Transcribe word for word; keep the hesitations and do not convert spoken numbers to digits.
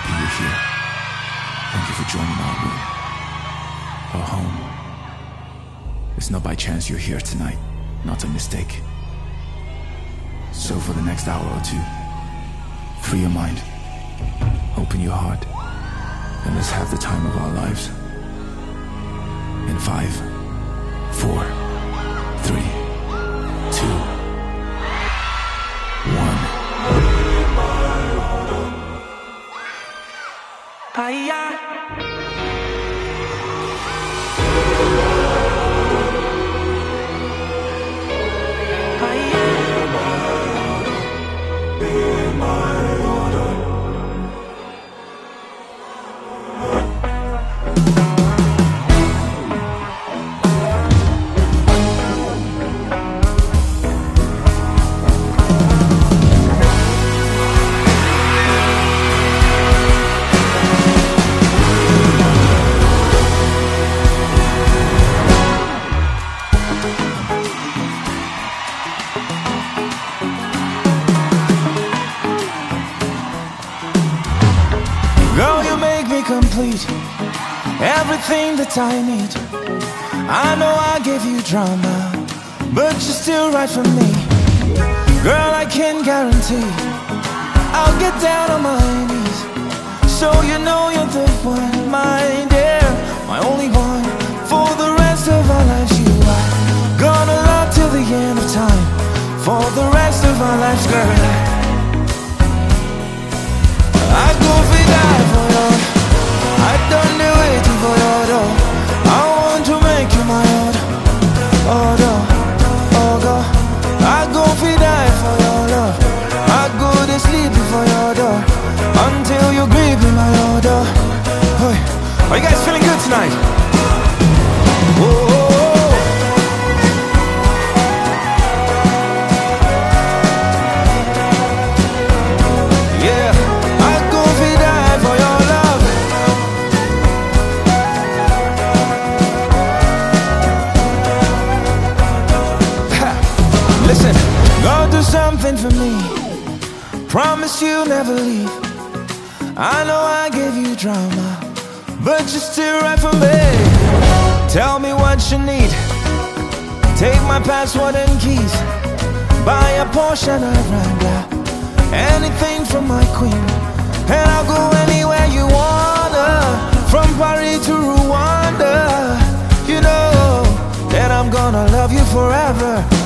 happy you're here. Thank you for joining our room, our home. It's not by chance you're here tonight, not a mistake. So for the next hour or two, free your mind, open your heart, and let's have the time of our lives. In five, four, three, two, one. Hiya. Girl, you make me complete, everything that I need. I know I gave you drama, but you're still right for me. Girl, I can guarantee I'll get down on my knees, so you know you're the one, my dear, my only one. For the rest of our lives you are gonna love till the end of time. For the rest of our lives, girl, I go for die for you. I done the waiting for you, though. I want to make you my own. Oh, though, oh, God. I go for die for your love. I go to sleep for your door until you grieve me, my order. Hey, are you guys feeling good tonight? Whoa. Listen, go do something for me. Promise you'll never leave. I know I gave you drama, but you're still right for me. Tell me what you need. Take my password and keys. Buy a Porsche and a Wrangler. Anything from my queen. And I'll go anywhere you wanna. From Paris to Rwanda. You know that I'm gonna love you forever.